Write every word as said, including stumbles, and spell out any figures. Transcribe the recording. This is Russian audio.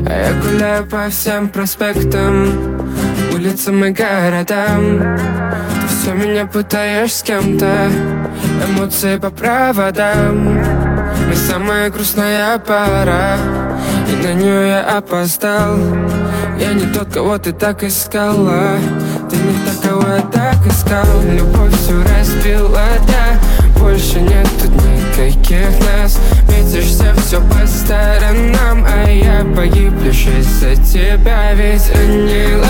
А я гуляю по всем проспектам, улицам и городам. Ты все меня путаешь с кем-то, эмоции по проводам. Мы самая грустная пара, и на нее я опоздал. Я не тот, кого ты так искала, ты не та, кого я так искал. Любовь всю разбила, да, больше нет тут никаких нас. Метишься все по сторонам, а я погиб лишь из-за тебя. Ведь они